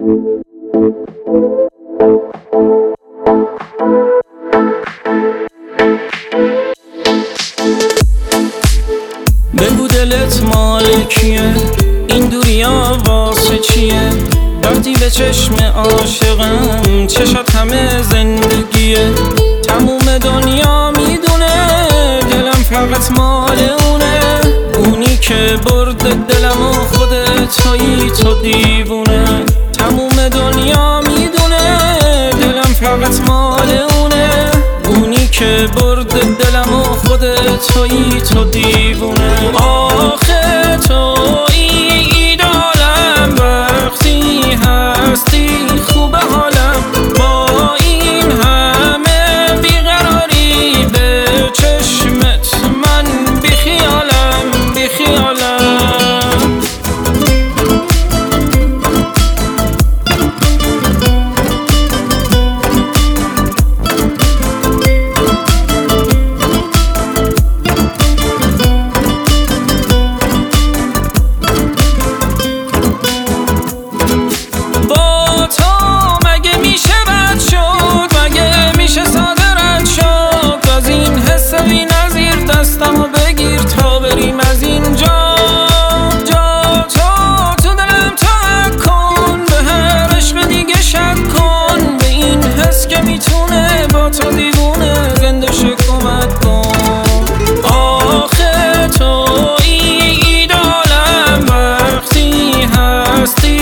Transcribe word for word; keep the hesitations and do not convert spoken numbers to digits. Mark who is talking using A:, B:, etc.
A: بگو دلت مال کیه، این دوریا واسه چیه؟ وقتی به چشم عاشقم چشات همه زندگیه. تموم دنیا میدونه دلم فقط مال اونه، اونی که برد دلم و خودت تویی تو دیوونه. تموم دنیا میدونه دلم فقط مال اونه، اونی که برد دلم و خودت تویی تو دیوونه. آخه تویی ایدالم، وقتی هستی خوب حالم، با این همه بیقراری به چشمت من بیخیالم بیخیالم. دستمو بگیر تا بریم از اینجا، جا تو تو دلم تا کن، به هر عشق دیگه شک کن، به این حس که میتونه با تو دیوونه زنده شه کمک کن. آخه تویی ایدالم، وقتی هستی